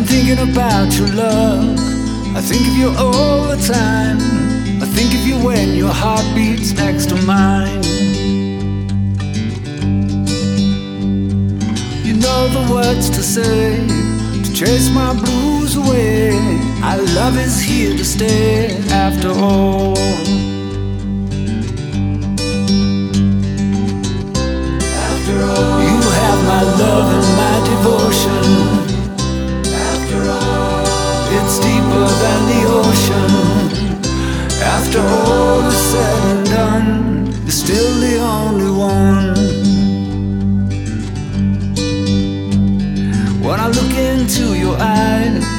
thinking about your love. I think of you all the time. I think of you when your heart beats next to mine. You know the words to say to chase my blues away. Our love is here to stay after all. After all, you have my love and my devotion. After all, it's deeper than the ocean. After all is said and done, you're still the only one. When I look into your eyes,